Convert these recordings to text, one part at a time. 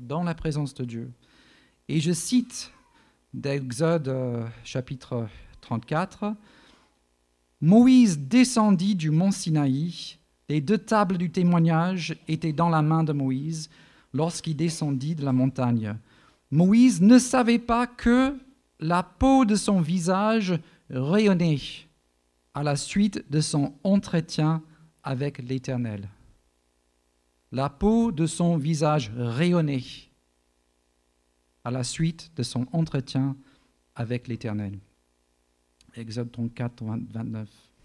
dans la présence de Dieu. Et je cite d'Exode chapitre 34, « Moïse descendit du mont Sinaï, les 2 tables du témoignage étaient dans la main de Moïse lorsqu'il descendit de la montagne. Moïse ne savait pas que la peau de son visage rayonnait à la suite de son entretien avec l'Éternel. » La peau de son visage rayonnait à la suite de son entretien avec l'Éternel. Exode 34, 29.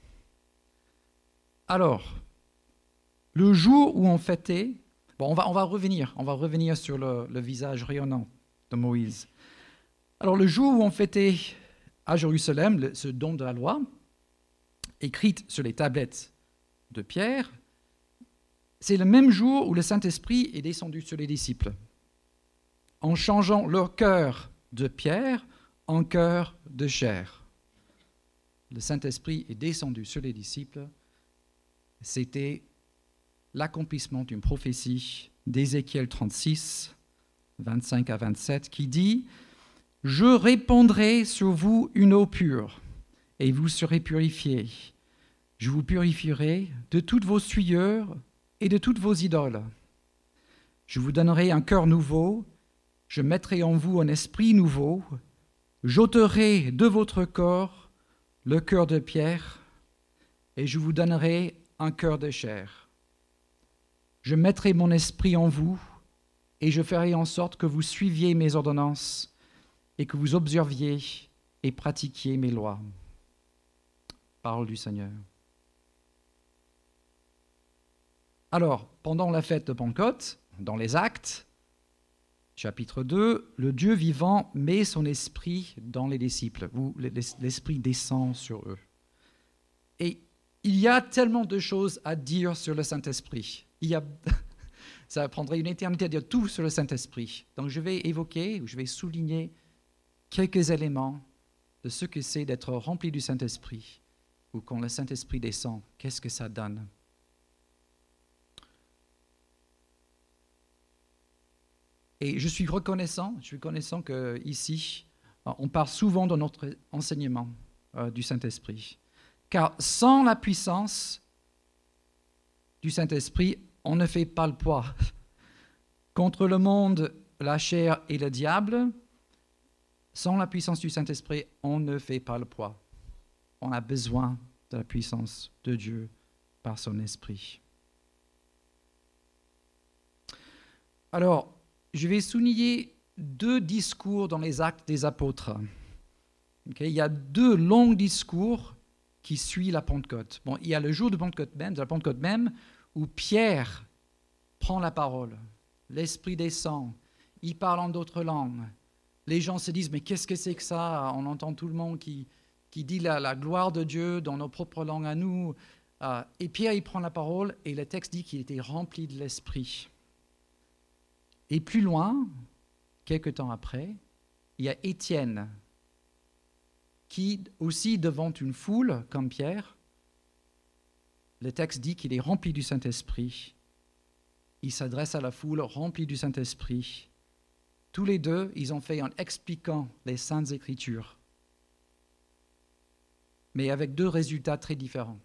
Alors, le jour où on fêtait, on va revenir sur le visage rayonnant de Moïse. Alors, le jour où on fêtait à Jérusalem ce don de la loi, écrite sur les tablettes de pierre, c'est le même jour où le Saint-Esprit est descendu sur les disciples, en changeant leur cœur de pierre en cœur de chair. Le Saint-Esprit est descendu sur les disciples. C'était l'accomplissement d'une prophétie d'Ézéchiel 36, 25 à 27, qui dit « Je répandrai sur vous une eau pure, et vous serez purifiés. Je vous purifierai de toutes vos souillures et de toutes vos idoles. Je vous donnerai un cœur nouveau, je mettrai en vous un esprit nouveau, j'ôterai de votre corps le cœur de pierre, et je vous donnerai un cœur de chair. Je mettrai mon esprit en vous, et je ferai en sorte que vous suiviez mes ordonnances, et que vous observiez et pratiquiez mes lois. » Parole du Seigneur. Alors, pendant la fête de Pentecôte, dans les Actes, chapitre 2, le Dieu vivant met son esprit dans les disciples, où l'esprit descend sur eux. Et il y a tellement de choses à dire sur le Saint-Esprit. Ça prendrait une éternité à dire tout sur le Saint-Esprit. Donc je vais souligner quelques éléments de ce que c'est d'être rempli du Saint-Esprit, ou quand le Saint-Esprit descend, qu'est-ce que ça donne? Et je suis reconnaissant qu'ici, on parle souvent dans notre enseignement du Saint-Esprit. Car sans la puissance du Saint-Esprit, on ne fait pas le poids. Contre le monde, la chair et le diable, sans la puissance du Saint-Esprit, on ne fait pas le poids. On a besoin de la puissance de Dieu par son Esprit. Alors, je vais souligner 2 discours dans les Actes des Apôtres. Okay? Il y a 2 longs discours qui suivent la Pentecôte. Bon, il y a le jour de la Pentecôte même, où Pierre prend la parole. L'Esprit descend. Il parle en d'autres langues. Les gens se disent, mais qu'est-ce que c'est que ça? On entend tout le monde qui dit la gloire de Dieu dans nos propres langues à nous. Et Pierre, il prend la parole et le texte dit qu'il était rempli de l'Esprit. Et plus loin, quelques temps après, il y a Étienne qui, aussi devant une foule comme Pierre, le texte dit qu'il est rempli du Saint-Esprit. Il s'adresse à la foule rempli du Saint-Esprit. Tous les 2, ils ont fait en expliquant les Saintes Écritures, mais avec 2 résultats très différents.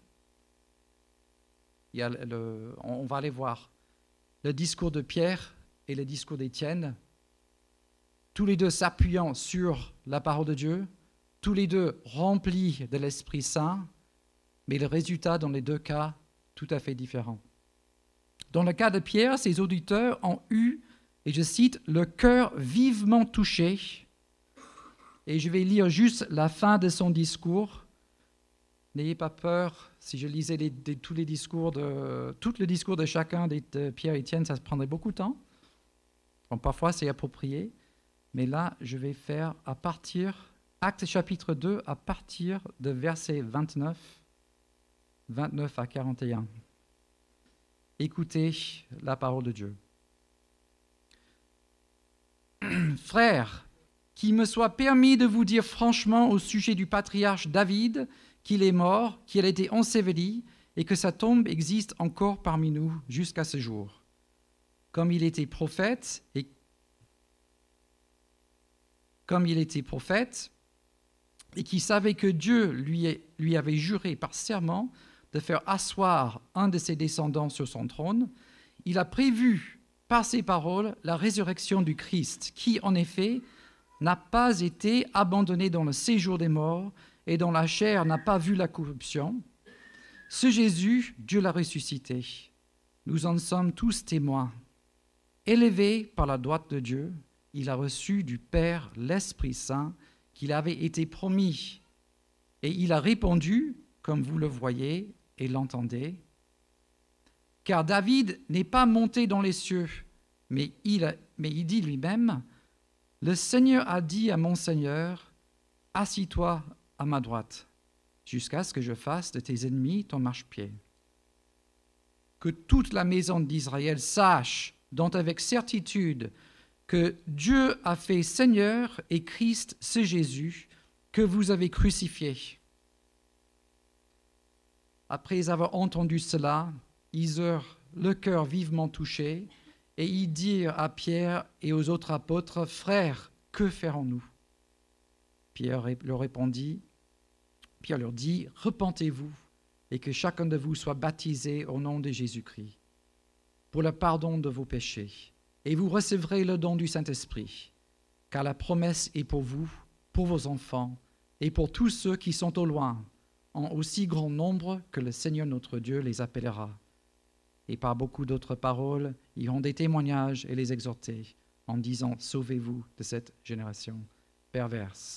On va aller voir le discours de Pierre et le discours d'Étienne, tous les 2 s'appuyant sur la parole de Dieu, tous les 2 remplis de l'Esprit Saint, mais le résultat dans les 2 cas, tout à fait différent. Dans le cas de Pierre, ses auditeurs ont eu, et je cite, « le cœur vivement touché ». Et je vais lire juste la fin de son discours. N'ayez pas peur, si je lisais tout le discours de chacun de Pierre et Étienne, ça prendrait beaucoup de temps. Bon, parfois, c'est approprié. Mais là, je vais faire à partir, Actes chapitre 2, à partir de verset 29 à 41. Écoutez la parole de Dieu. Frères, qu'il me soit permis de vous dire franchement au sujet du patriarche David qu'il est mort, qu'il a été enseveli et que sa tombe existe encore parmi nous jusqu'à ce jour. Comme il était prophète et comme il était prophète, et qui savait que Dieu lui avait juré par serment de faire asseoir un de ses descendants sur son trône, il a prévu par ses paroles la résurrection du Christ, qui en effet n'a pas été abandonné dans le séjour des morts et dont la chair n'a pas vu la corruption. Ce Jésus, Dieu l'a ressuscité. Nous en sommes tous témoins. Élevé par la droite de Dieu, il a reçu du Père l'Esprit Saint qu'il avait été promis. Et il a répondu, comme vous le voyez et l'entendez, car David n'est pas monté dans les cieux, mais il dit lui-même, « Le Seigneur a dit à mon Seigneur, assis-toi à ma droite, jusqu'à ce que je fasse de tes ennemis ton marchepied. » Que toute la maison d'Israël sache, donc avec certitude, que Dieu a fait Seigneur et Christ, ce Jésus, que vous avez crucifié. Après avoir entendu cela, ils eurent le cœur vivement touché, et ils dirent à Pierre et aux autres apôtres, « Frères, que ferons-nous » Pierre leur dit, « Repentez-vous, et que chacun de vous soit baptisé au nom de Jésus-Christ, pour le pardon de vos péchés, et vous recevrez le don du Saint-Esprit, car la promesse est pour vous, pour vos enfants, et pour tous ceux qui sont au loin, en aussi grand nombre que le Seigneur notre Dieu les appellera. » Et par beaucoup d'autres paroles, ils rendaient témoignage et les exhortaient, en disant, « Sauvez-vous de cette génération perverse. »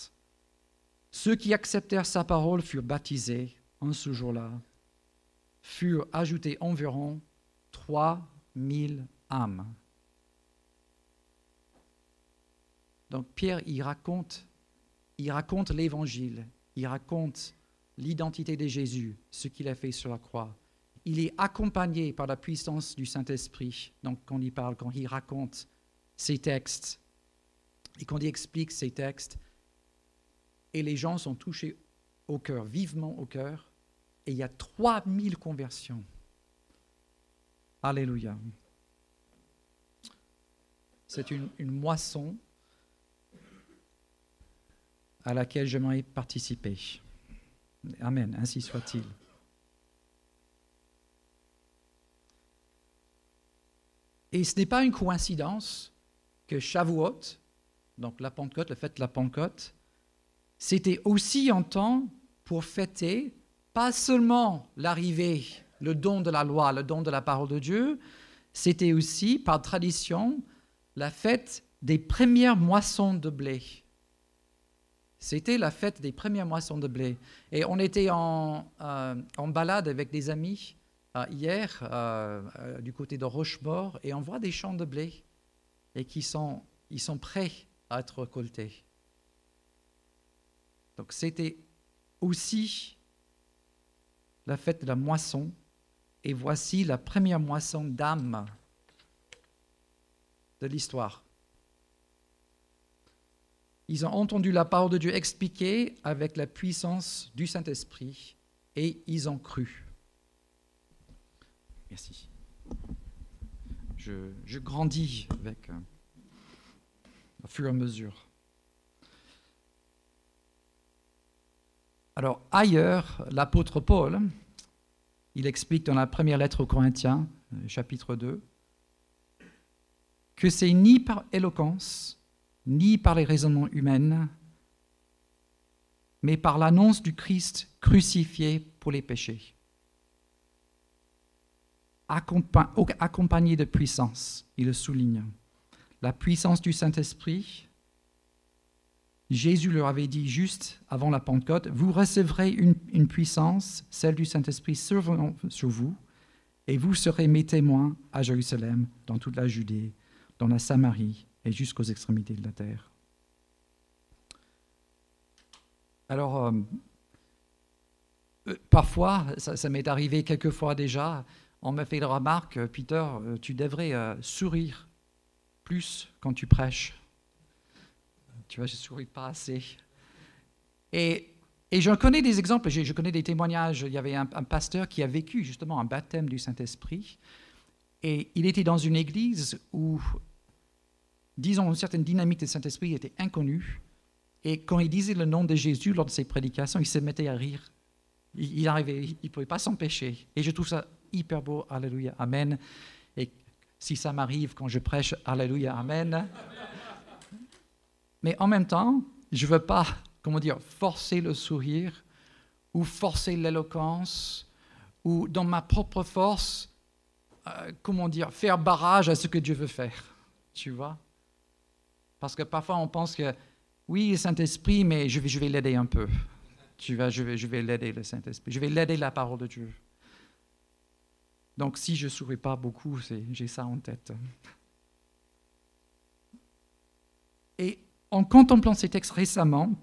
Ceux qui acceptèrent sa parole furent baptisés en ce jour-là, furent ajoutés environ 3000 âmes. Donc Pierre, il raconte l'évangile, il raconte l'identité de Jésus, ce qu'il a fait sur la croix. Il est accompagné par la puissance du Saint-Esprit, donc quand il raconte ces textes, et quand il explique ces textes, et les gens sont touchés au cœur, vivement au cœur, et il y a 3000 conversions. Alléluia. C'est une moisson à laquelle j'aimerais participer. Amen, ainsi soit-il. Et ce n'est pas une coïncidence que Shavuot, donc la Pentecôte, le fête de la Pentecôte, c'était aussi un temps pour fêter pas seulement l'arrivée, le don de la loi, le don de la parole de Dieu, c'était aussi, par tradition, la fête des premières moissons de blé. C'était la fête des premières moissons de blé. Et on était en balade avec des amis hier, du côté de Rochemort, et on voit des champs de blé et ils sont prêts à être récoltés. Donc c'était aussi la fête de la moisson, et voici la première moisson d'âmes de l'histoire. Ils ont entendu la parole de Dieu expliquée avec la puissance du Saint-Esprit, et ils ont cru. Merci. Je grandis avec au fur et à mesure. Alors ailleurs, l'apôtre Paul, il explique dans la première lettre aux Corinthiens, chapitre 2, que c'est ni par éloquence, ni par les raisonnements humains, mais par l'annonce du Christ crucifié pour les péchés, accompagné de puissance, il le souligne. La puissance du Saint-Esprit. Jésus leur avait dit juste avant la Pentecôte, « Vous recevrez une puissance, celle du Saint-Esprit, sur vous, et vous serez mes témoins à Jérusalem, dans toute la Judée, dans la Samarie et jusqu'aux extrémités de la terre. » Alors, parfois, ça m'est arrivé quelques fois déjà, on m'a fait la remarque, « Peter, tu devrais sourire plus quand tu prêches. » Tu vois, je ne souris pas assez. Et je connais des exemples, je connais des témoignages. Il y avait un pasteur qui a vécu justement un baptême du Saint-Esprit. Et il était dans une église où, disons, une certaine dynamique du Saint-Esprit était inconnue. Et quand il disait le nom de Jésus lors de ses prédications, il se mettait à rire. Il ne pouvait pas s'empêcher. Et je trouve ça hyper beau. Alléluia, Amen. Et si ça m'arrive quand je prêche, Alléluia, Amen. Mais en même temps, je ne veux pas, forcer le sourire ou forcer l'éloquence ou dans ma propre force, faire barrage à ce que Dieu veut faire. Tu vois? Parce que parfois on pense que, oui, le Saint-Esprit, mais je vais l'aider un peu. Tu vois, je vais l'aider, le Saint-Esprit. Je vais l'aider, la parole de Dieu. Donc si je ne souris pas beaucoup, j'ai ça en tête. Et en contemplant ces textes récemment,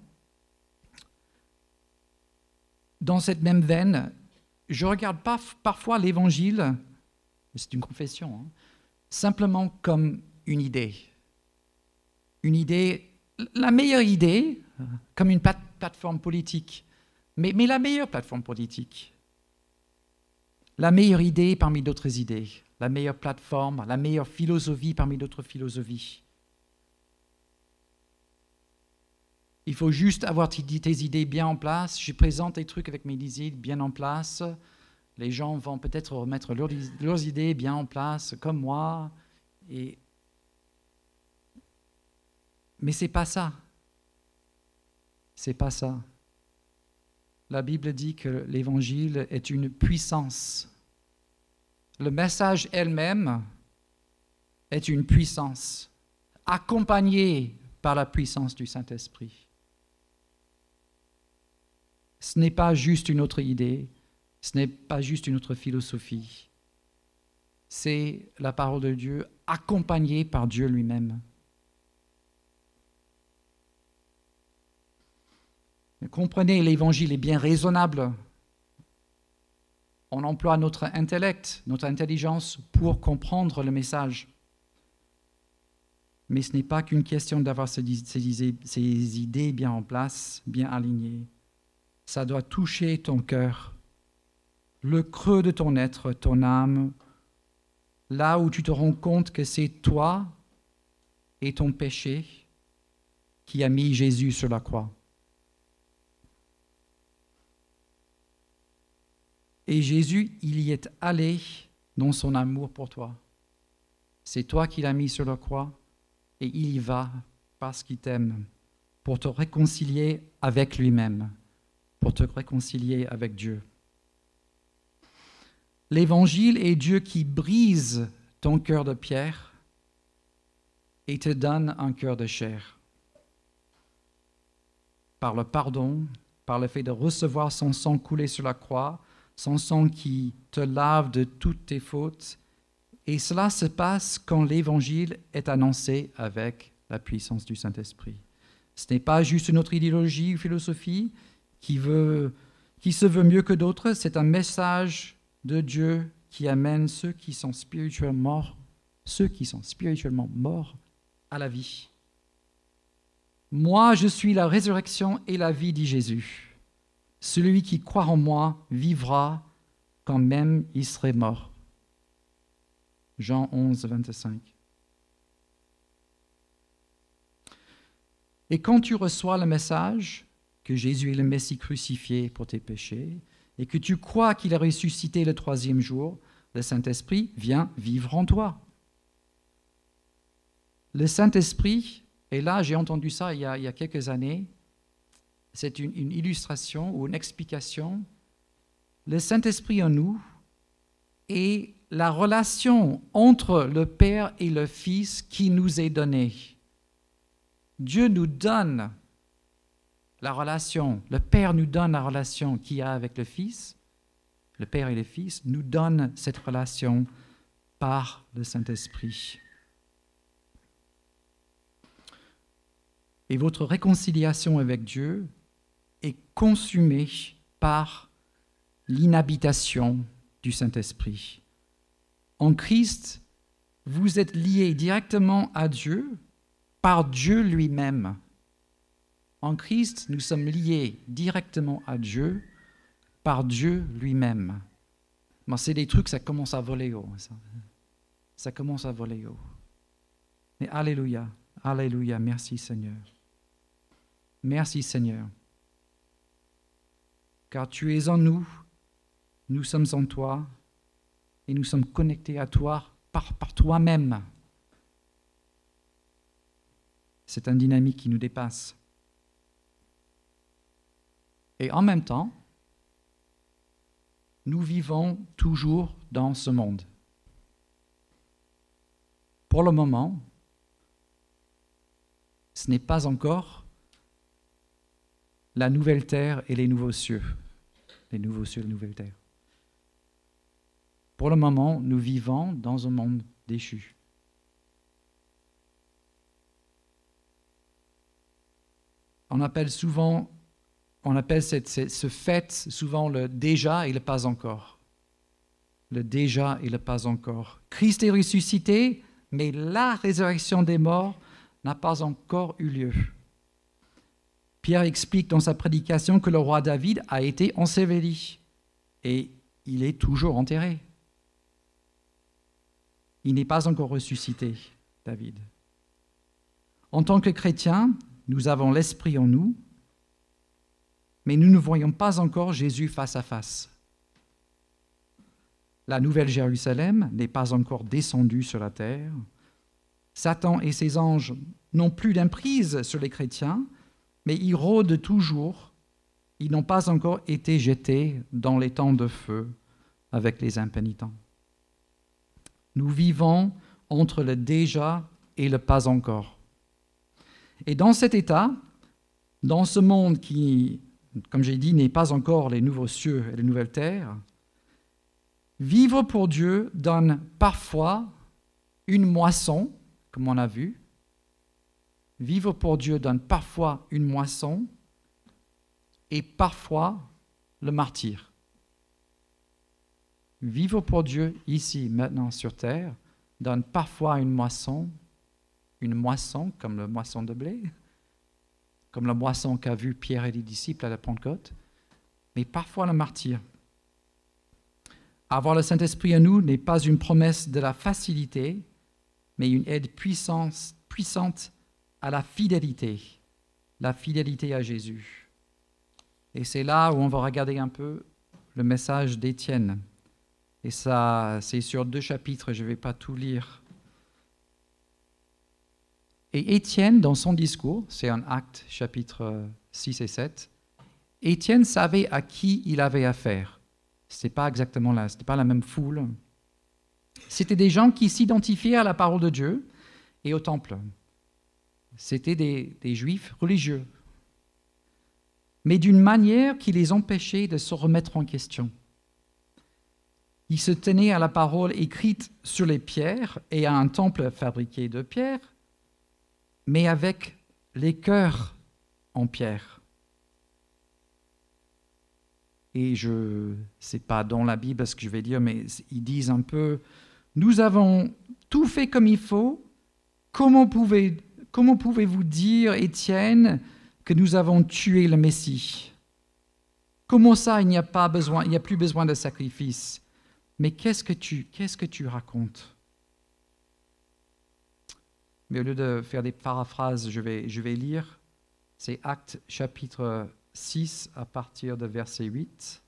dans cette même veine, je regarde parfois l'Évangile, c'est une confession, simplement comme une idée. Une idée, la meilleure idée, comme une plateforme politique, mais la meilleure plateforme politique. La meilleure idée parmi d'autres idées, la meilleure plateforme, la meilleure philosophie parmi d'autres philosophies. Il faut juste avoir tes idées bien en place. Je présente des trucs avec mes idées bien en place. Les gens vont peut-être remettre leurs idées bien en place, comme moi. Mais ce n'est pas ça. C'est pas ça. La Bible dit que l'Évangile est une puissance. Le message elle-même est une puissance, accompagnée par la puissance du Saint-Esprit. Ce n'est pas juste une autre idée, ce n'est pas juste une autre philosophie. C'est la parole de Dieu accompagnée par Dieu lui-même. Comprenez, l'Évangile est bien raisonnable. On emploie notre intellect, notre intelligence pour comprendre le message. Mais ce n'est pas qu'une question d'avoir ces idées bien en place, bien alignées. Ça doit toucher ton cœur, le creux de ton être, ton âme, là où tu te rends compte que c'est toi et ton péché qui a mis Jésus sur la croix. Et Jésus, il y est allé dans son amour pour toi. C'est toi qui l'as mis sur la croix et il y va parce qu'il t'aime pour te réconcilier avec lui-même, pour te réconcilier avec Dieu. L'Évangile est Dieu qui brise ton cœur de pierre et te donne un cœur de chair. Par le pardon, par le fait de recevoir son sang coulé sur la croix, son sang qui te lave de toutes tes fautes. Et cela se passe quand l'Évangile est annoncé avec la puissance du Saint-Esprit. Ce n'est pas juste une autre idéologie ou philosophie qui se veut mieux que d'autres. C'est un message de Dieu qui amène ceux qui sont spirituellement morts à la vie. Moi, je suis la résurrection et la vie, dit Jésus. Celui qui croit en moi vivra quand même il serait mort. Jean 11, 25. Et quand tu reçois le message que Jésus est le Messie crucifié pour tes péchés et que tu crois qu'il a ressuscité le 3e jour, le Saint-Esprit vient vivre en toi. Le Saint-Esprit, et là j'ai entendu ça il y a quelques années, c'est une illustration ou une explication. Le Saint-Esprit en nous est la relation entre le Père et le Fils qui nous est donnée. Dieu nous donne la relation, le Père nous donne la relation qu'il y a avec le Fils. Le Père et le Fils nous donnent cette relation par le Saint-Esprit. Et votre réconciliation avec Dieu est consumée par l'inhabitation du Saint-Esprit. En Christ, vous êtes liés directement à Dieu par Dieu lui-même. En Christ, nous sommes liés directement à Dieu par Dieu lui-même. Bon, c'est des trucs, ça commence à voler haut. Ça commence à voler haut. Mais alléluia, alléluia, merci Seigneur. Merci Seigneur, car tu es en nous, nous sommes en toi, et nous sommes connectés à toi par toi-même. C'est une dynamique qui nous dépasse. Et en même temps, nous vivons toujours dans ce monde. Pour le moment, ce n'est pas encore la nouvelle terre et les nouveaux cieux. Les nouveaux cieux et les nouvelles terres. Pour le moment, nous vivons dans un monde déchu. On appelle ce fait souvent le déjà et le pas encore. Le déjà et le pas encore. Christ est ressuscité, mais la résurrection des morts n'a pas encore eu lieu. Pierre explique dans sa prédication que le roi David a été enseveli et il est toujours enterré. Il n'est pas encore ressuscité, David. En tant que chrétiens, nous avons l'Esprit en nous, mais nous ne voyons pas encore Jésus face à face. La nouvelle Jérusalem n'est pas encore descendue sur la terre. Satan et ses anges n'ont plus d'emprise sur les chrétiens, mais ils rôdent toujours. Ils n'ont pas encore été jetés dans les temps de feu avec les impénitents. Nous vivons entre le déjà et le pas encore. Et dans cet état, dans ce monde qui, comme j'ai dit, n'est pas encore les nouveaux cieux et les nouvelles terres, vivre pour Dieu donne parfois une moisson, comme on a vu. Vivre pour Dieu donne parfois une moisson et parfois le martyre. Vivre pour Dieu ici, maintenant sur terre, donne parfois une moisson comme la moisson de blé, comme la moisson qu'a vu Pierre et les disciples à la Pentecôte, mais parfois le martyre. Avoir le Saint-Esprit en nous n'est pas une promesse de la facilité, mais une aide puissante à la fidélité à Jésus. Et c'est là où on va regarder un peu le message d'Étienne. Et ça, c'est sur 2 chapitres, je ne vais pas tout lire. Et Étienne, dans son discours, c'est un Acte, chapitres 6 et 7, Étienne savait à qui il avait affaire. Ce n'était pas exactement là, ce n'était pas la même foule. C'était des gens qui s'identifiaient à la parole de Dieu et au temple. C'était des Juifs religieux, mais d'une manière qui les empêchait de se remettre en question. Ils se tenaient à la parole écrite sur les pierres et à un temple fabriqué de pierre, mais avec les cœurs en pierre. Et c'est pas dans la Bible ce que je vais dire, mais ils disent un peu, nous avons tout fait comme il faut, comment pouvez-vous dire, Étienne, que nous avons tué le Messie? Comment ça, il n'y a plus besoin de sacrifice? Mais qu'est-ce que tu racontes? Mais au lieu de faire des paraphrases, je vais lire. C'est Actes chapitre 6 à partir de verset 8.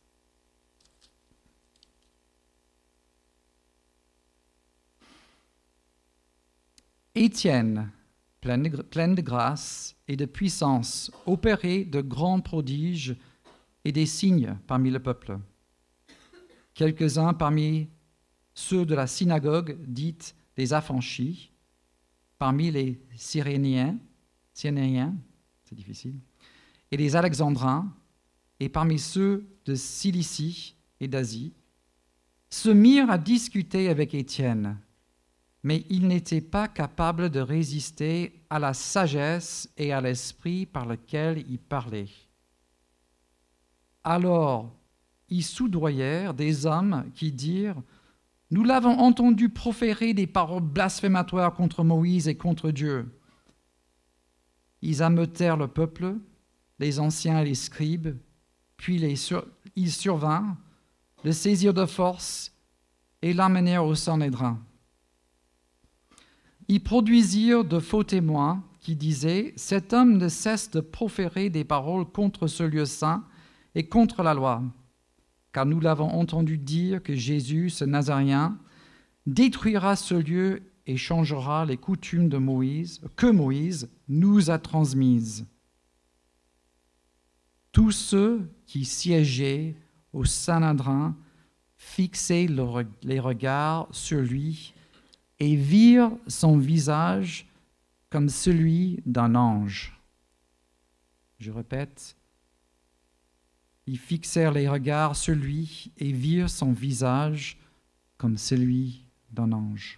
Étienne, plein de grâce et de puissance, opérait de grands prodiges et des signes parmi le peuple. Quelques-uns parmi ceux de la synagogue dite des affranchis, parmi les Cyréniens, c'est difficile, et les Alexandrins, et parmi ceux de Cilicie et d'Asie, se mirent à discuter avec Étienne, mais ils n'étaient pas capables de résister à la sagesse et à l'esprit par lequel il parlait. Alors, ils soudoyèrent des hommes qui dirent « Nous l'avons entendu proférer des paroles blasphématoires contre Moïse et contre Dieu. » Ils ameutèrent le peuple, les anciens et les scribes, puis ils survinrent, le saisirent de force et l'emmenèrent au Sanhédrin. Ils produisirent de faux témoins qui disait « Cet homme ne cesse de proférer des paroles contre ce lieu saint et contre la loi, car nous l'avons entendu dire que Jésus, ce Nazaréen, détruira ce lieu et changera les coutumes de Moïse, que Moïse nous a transmises. » Tous ceux qui siégeaient au Sanhédrin fixaient les regards sur lui et virent son visage comme celui d'un ange. Je répète, ils fixèrent les regards sur lui et virent son visage comme celui d'un ange.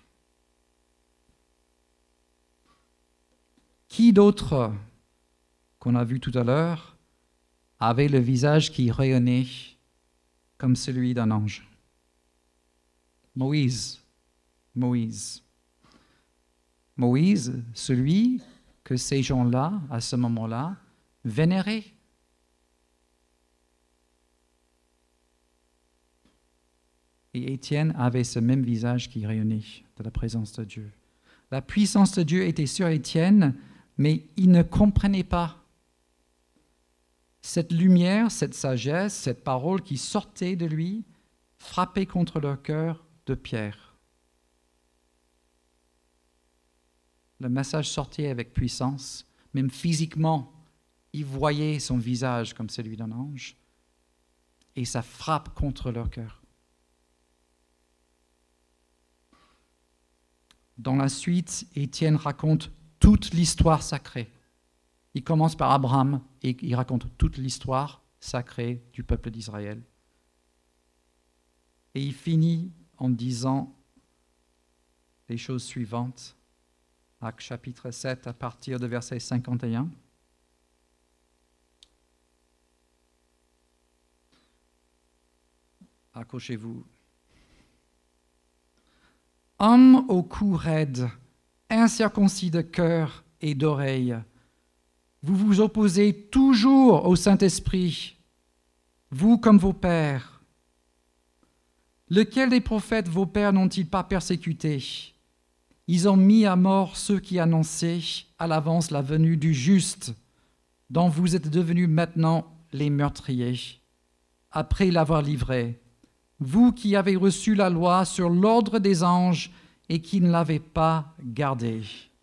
Qui d'autre, qu'on a vu tout à l'heure, avait le visage qui rayonnait comme celui d'un ange? Moïse, celui que ces gens-là, à ce moment-là, vénéraient. Et Étienne avait ce même visage qui rayonnait de la présence de Dieu. La puissance de Dieu était sur Étienne, mais il ne comprenait pas. Cette lumière, cette sagesse, cette parole qui sortait de lui frappait contre le cœur de Pierre. Le message sortait avec puissance, même physiquement, il voyait son visage comme celui d'un ange, et ça frappe contre leur cœur. Dans la suite, Étienne raconte toute l'histoire sacrée. Il commence par Abraham et il raconte toute l'histoire sacrée du peuple d'Israël. Et il finit en disant les choses suivantes. Actes chapitre 7 à partir de verset 51. Accrochez-vous. Homme au cou raide, incirconcis de cœur et d'oreille, vous vous opposez toujours au Saint-Esprit, vous comme vos pères. Lequel des prophètes vos pères n'ont-ils pas persécuté? Ils ont mis à mort ceux qui annonçaient à l'avance la venue du juste, dont vous êtes devenus maintenant les meurtriers, après l'avoir livré. Vous qui avez reçu la loi sur l'ordre des anges et qui ne l'avez pas gardée.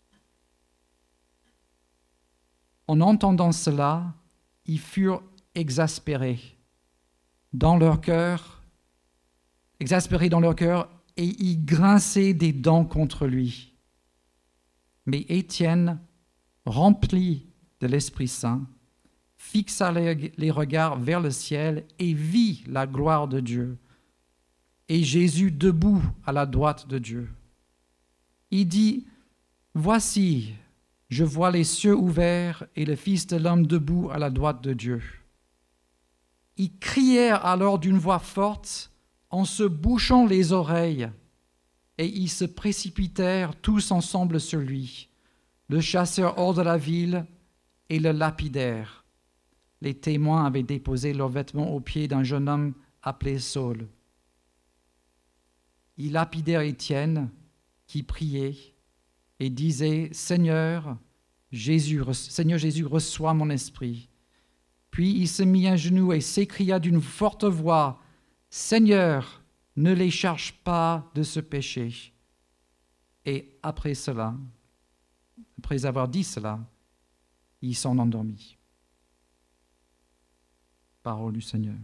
En entendant cela, ils furent exaspérés dans leur cœur, et ils grinçaient des dents contre lui. Mais Étienne, rempli de l'Esprit Saint, fixa les regards vers le ciel et vit la gloire de Dieu. Et Jésus debout à la droite de Dieu. Il dit, « Voici, je vois les cieux ouverts et le Fils de l'homme debout à la droite de Dieu. » Ils crièrent alors d'une voix forte en se bouchant les oreilles, et ils se précipitèrent tous ensemble sur lui, le chassèrent hors de la ville et le lapidèrent. Les témoins avaient déposé leurs vêtements aux pieds d'un jeune homme appelé Saul. Ils lapidèrent Étienne, qui priait et disait, « Seigneur Jésus, reçois mon esprit. » Puis il se mit à genoux et s'écria d'une forte voix, « Seigneur, ne les charge pas de ce péché. » Et après avoir dit cela, il s'en endormit. Parole du Seigneur.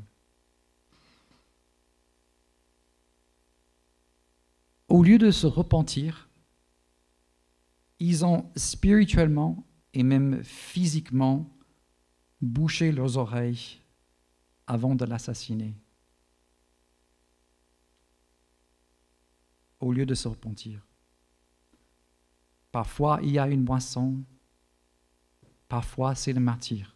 Au lieu de se repentir, ils ont spirituellement et même physiquement bouché leurs oreilles avant de l'assassiner. Au lieu de se repentir. Parfois, il y a une moisson. Parfois, c'est le martyr.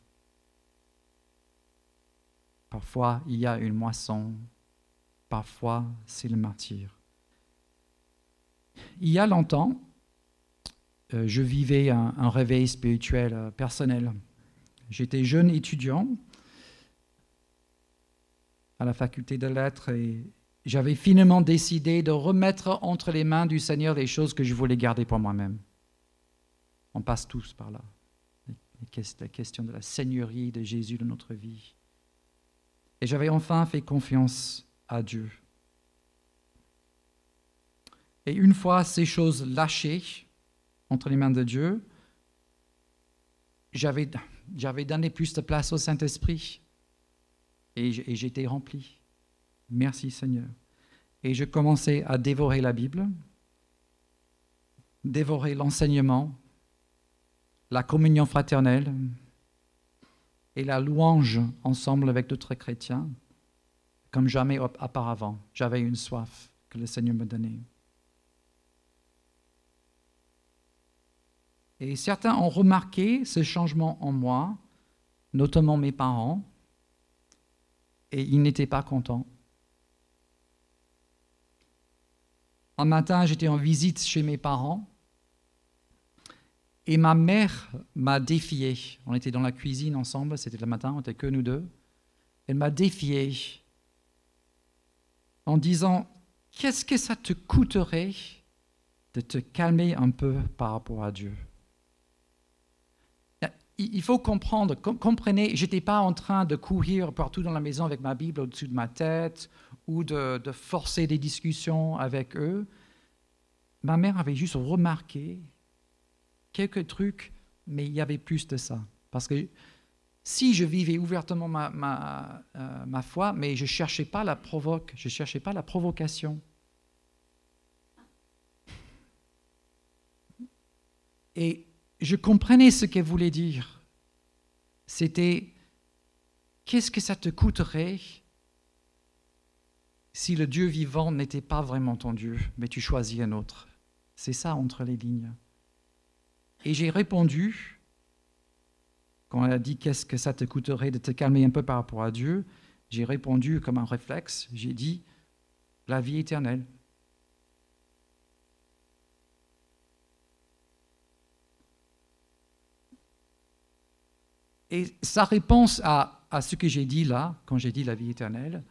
Parfois, il y a une moisson. Parfois, c'est le martyr. Il y a longtemps, je vivais un réveil spirituel personnel. J'étais jeune étudiant à la faculté de lettres et j'avais finalement décidé de remettre entre les mains du Seigneur les choses que je voulais garder pour moi-même. On passe tous par là. La question de la seigneurie de Jésus dans notre vie. Et j'avais enfin fait confiance à Dieu. Et une fois ces choses lâchées entre les mains de Dieu, j'avais donné plus de place au Saint-Esprit. Et j'étais rempli. Merci Seigneur. Et je commençais à dévorer la Bible, dévorer l'enseignement, la communion fraternelle et la louange ensemble avec d'autres chrétiens, comme jamais auparavant. J'avais une soif que le Seigneur me donnait. Et certains ont remarqué ce changement en moi, notamment mes parents, et ils n'étaient pas contents. Un matin, j'étais en visite chez mes parents et ma mère m'a défié. On était dans la cuisine ensemble, c'était le matin, on n'était que nous deux. Elle m'a défié en disant « Qu'est-ce que ça te coûterait de te calmer un peu par rapport à Dieu ?» Il faut comprendre, comprenez, je n'étais pas en train de courir partout dans la maison avec ma Bible au-dessus de ma tête ou de forcer des discussions avec eux. Ma mère avait juste remarqué quelques trucs, mais il y avait plus de ça. Parce que si je vivais ouvertement ma foi, mais je ne cherchais pas la provocation. Et je comprenais ce qu'elle voulait dire. C'était, qu'est-ce que ça te coûterait si le Dieu vivant n'était pas vraiment ton Dieu, mais tu choisis un autre? C'est ça entre les lignes. Et j'ai répondu, quand elle a dit, qu'est-ce que ça te coûterait de te calmer un peu par rapport à Dieu, j'ai répondu comme un réflexe, j'ai dit, la vie éternelle. Et sa réponse à ce que j'ai dit là, quand j'ai dit la vie éternelle,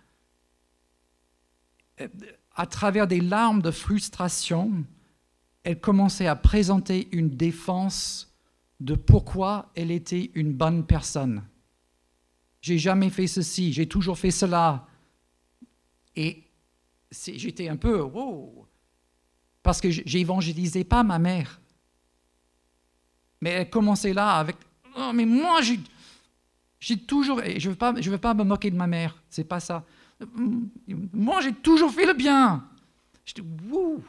à travers des larmes de frustration, elle commençait à présenter une défense de pourquoi elle était une bonne personne. J'ai jamais fait ceci, j'ai toujours fait cela. Et j'étais un peu, wow, parce que j'évangélisais pas ma mère. Mais elle commençait là avec, oh, mais moi j'ai toujours, et je veux pas me moquer de ma mère, c'est pas ça. Moi j'ai toujours fait le bien. J'étais, wouh.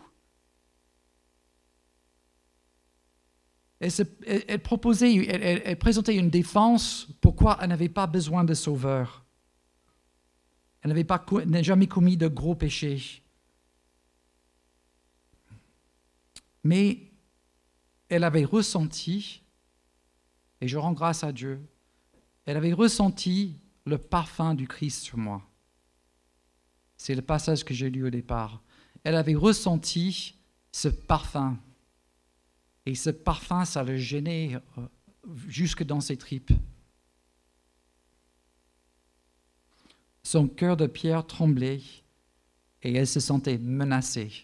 Elle présentait une défense pourquoi elle n'avait pas besoin de sauveur. Elle n'a jamais commis de gros péchés. Mais elle avait ressenti, et je rends grâce à Dieu, elle avait ressenti le parfum du Christ sur moi. C'est le passage que j'ai lu au départ. Elle avait ressenti ce parfum. Et ce parfum, ça le gênait jusque dans ses tripes. Son cœur de pierre tremblait et elle se sentait menacée.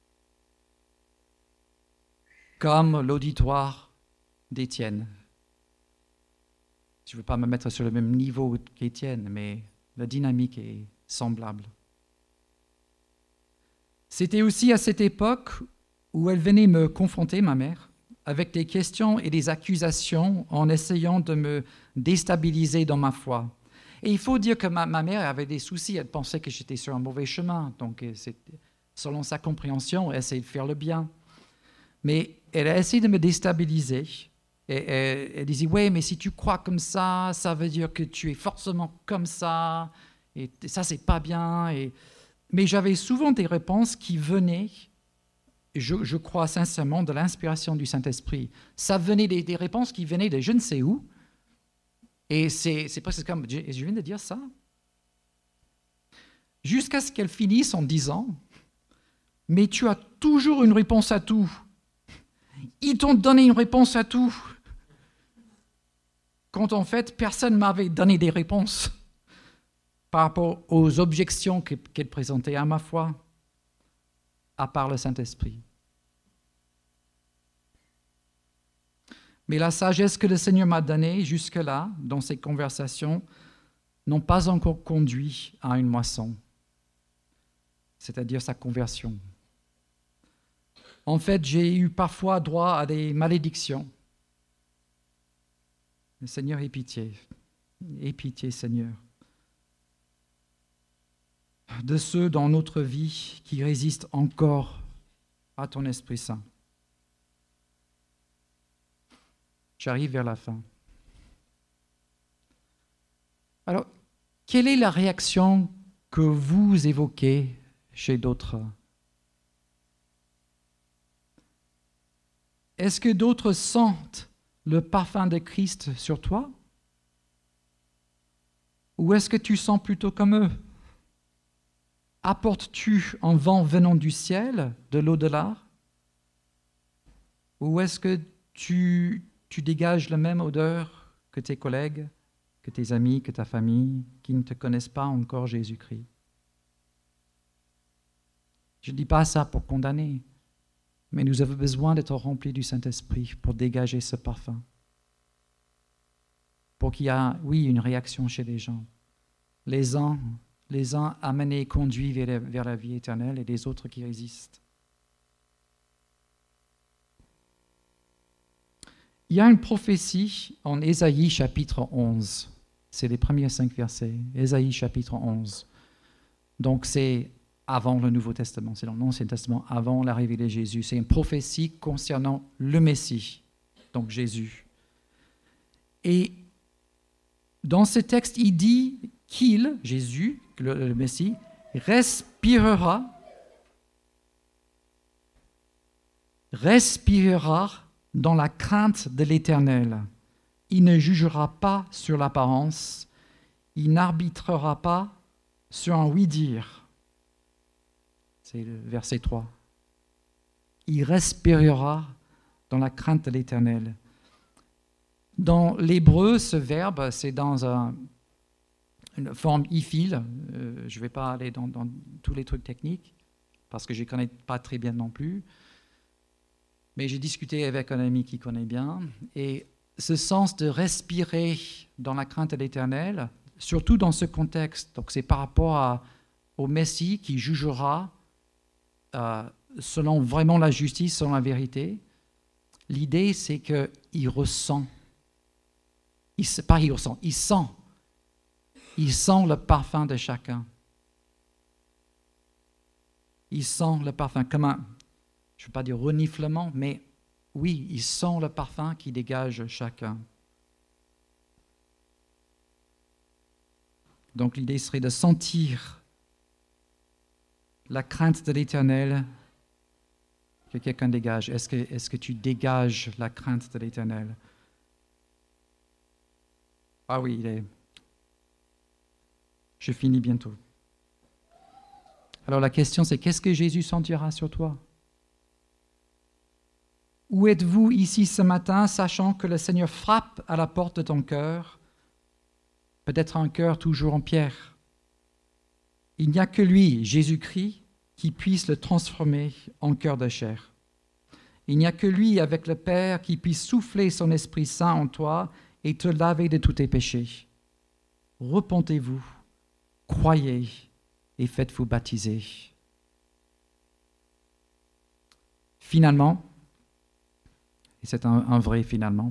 Comme l'auditoire d'Étienne. Je ne veux pas me mettre sur le même niveau qu'Étienne, mais la dynamique est semblable. C'était aussi à cette époque où elle venait me confronter, ma mère, avec des questions et des accusations en essayant de me déstabiliser dans ma foi. Et il faut dire que ma mère avait des soucis, elle pensait que j'étais sur un mauvais chemin, donc selon sa compréhension, elle essayait de faire le bien. Mais elle a essayé de me déstabiliser. Et elle disait, ouais, mais si tu crois comme ça veut dire que tu es forcément comme ça, et ça, c'est pas bien. Mais j'avais souvent des réponses qui venaient, je crois sincèrement, de l'inspiration du Saint-Esprit. Ça venait des réponses qui venaient de je ne sais où. Et c'est presque comme, je viens de dire ça. Jusqu'à ce qu'elle finisse en disant, mais tu as toujours une réponse à tout. Ils t'ont donné une réponse à tout. Quand en fait, personne ne m'avait donné des réponses par rapport aux objections qu'elle présentait à ma foi, à part le Saint-Esprit. Mais la sagesse que le Seigneur m'a donnée jusque-là, dans ces conversations, n'ont pas encore conduit à une moisson, c'est-à-dire sa conversion. En fait, j'ai eu parfois droit à des malédictions. Le Seigneur ait pitié. Aie pitié, Seigneur, de ceux dans notre vie qui résistent encore à ton Esprit Saint. J'arrive vers la fin. Alors, quelle est la réaction que vous évoquez chez d'autres? Est-ce que d'autres sentent le parfum de Christ sur toi? Ou est-ce que tu sens plutôt comme eux? Apportes-tu un vent venant du ciel, de l'au-delà? Ou est-ce que tu dégages la même odeur que tes collègues, que tes amis, que ta famille, qui ne te connaissent pas encore Jésus-Christ? Je ne dis pas ça pour condamner, mais nous avons besoin d'être remplis du Saint-Esprit pour dégager ce parfum. Pour qu'il y ait, oui, une réaction chez les gens. Les uns amenés et conduits vers la vie éternelle et les autres qui résistent. Il y a une prophétie en Ésaïe chapitre 11. C'est les premiers 5 versets. Ésaïe chapitre 11. Donc c'est avant le Nouveau Testament, c'est dans l'Ancien Testament, avant l'arrivée de Jésus. C'est une prophétie concernant le Messie, donc Jésus. Et dans ce texte, il dit qu'il, Jésus, le Messie, respirera dans la crainte de l'Éternel. Il ne jugera pas sur l'apparence, il n'arbitrera pas sur un oui-dire. C'est le verset 3. Il respirera dans la crainte de l'Éternel. Dans l'hébreu, ce verbe, c'est dans une forme ifil. Je ne vais pas aller dans tous les trucs techniques, parce que je ne connais pas très bien non plus. Mais j'ai discuté avec un ami qui connaît bien, et ce sens de respirer dans la crainte de l'Éternel, surtout dans ce contexte, donc c'est par rapport au Messie qui jugera selon vraiment la justice, selon la vérité. L'idée, c'est qu'il ressent, il sent le parfum de chacun. Il sent le parfum comme un, je ne veux pas dire reniflement, mais oui, il sent le parfum qui dégage chacun. Donc l'idée serait de sentir la crainte de l'Éternel que quelqu'un dégage. Est-ce que tu dégages la crainte de l'Éternel? Ah oui, je finis bientôt. Alors la question c'est, qu'est-ce que Jésus sentira sur toi? Où êtes-vous ici ce matin, sachant que le Seigneur frappe à la porte de ton cœur, peut-être un cœur toujours en pierre? Il n'y a que lui, Jésus-Christ, qui puisse le transformer en cœur de chair. Il n'y a que lui, avec le Père, qui puisse souffler son Esprit Saint en toi et te laver de tous tes péchés. Repentez-vous, croyez et faites-vous baptiser. Finalement, et c'est un vrai finalement,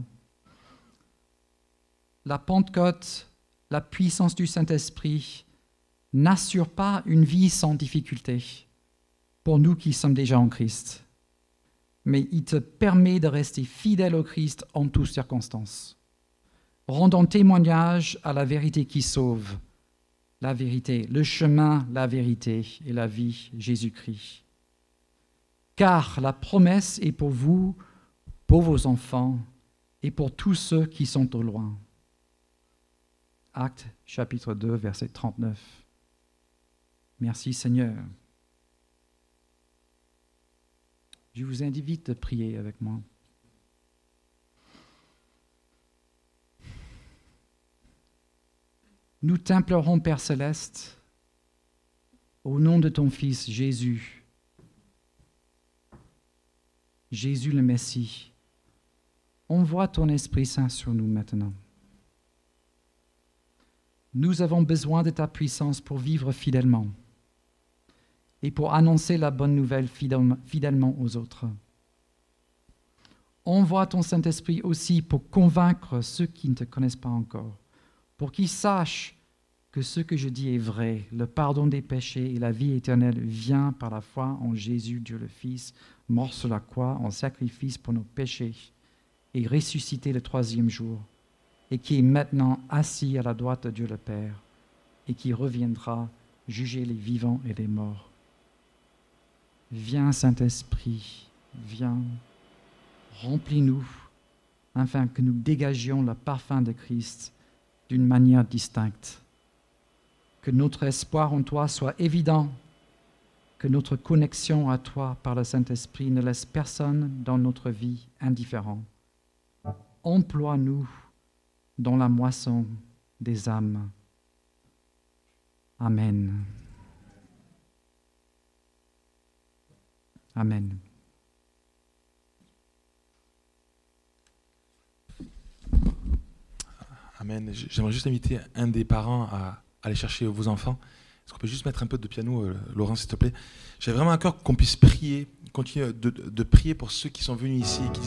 la Pentecôte, la puissance du Saint-Esprit, n'assure pas une vie sans difficulté pour nous qui sommes déjà en Christ, mais il te permet de rester fidèle au Christ en toutes circonstances, rendant témoignage à la vérité qui sauve, la vérité, le chemin, la vérité et la vie, Jésus-Christ. Car la promesse est pour vous, pour vos enfants et pour tous ceux qui sont au loin. Actes chapitre 2, verset 39. Merci Seigneur. Je vous invite de prier avec moi. Nous t'implorons, Père Céleste, au nom de ton Fils Jésus le Messie, Envoie ton Esprit Saint sur nous maintenant. Nous avons besoin de ta puissance pour vivre fidèlement et pour annoncer la bonne nouvelle fidèlement aux autres. Envoie ton Saint-Esprit aussi pour convaincre ceux qui ne te connaissent pas encore, pour qu'ils sachent que ce que je dis est vrai, le pardon des péchés et la vie éternelle vient par la foi en Jésus, Dieu le Fils, mort sur la croix en sacrifice pour nos péchés et ressuscité le 3e jour, et qui est maintenant assis à la droite de Dieu le Père, et qui reviendra juger les vivants et les morts. Viens, Saint-Esprit, viens, remplis-nous, afin que nous dégagions le parfum de Christ d'une manière distincte. Que notre espoir en toi soit évident, que notre connexion à toi par le Saint-Esprit ne laisse personne dans notre vie indifférent. Emploie-nous dans la moisson des âmes. Amen. Amen. Amen. J'aimerais juste inviter un des parents à aller chercher vos enfants. Est-ce qu'on peut juste mettre un peu de piano, Laurent, s'il te plaît? J'ai vraiment à cœur qu'on puisse prier, continuer de prier pour ceux qui sont venus ici et qui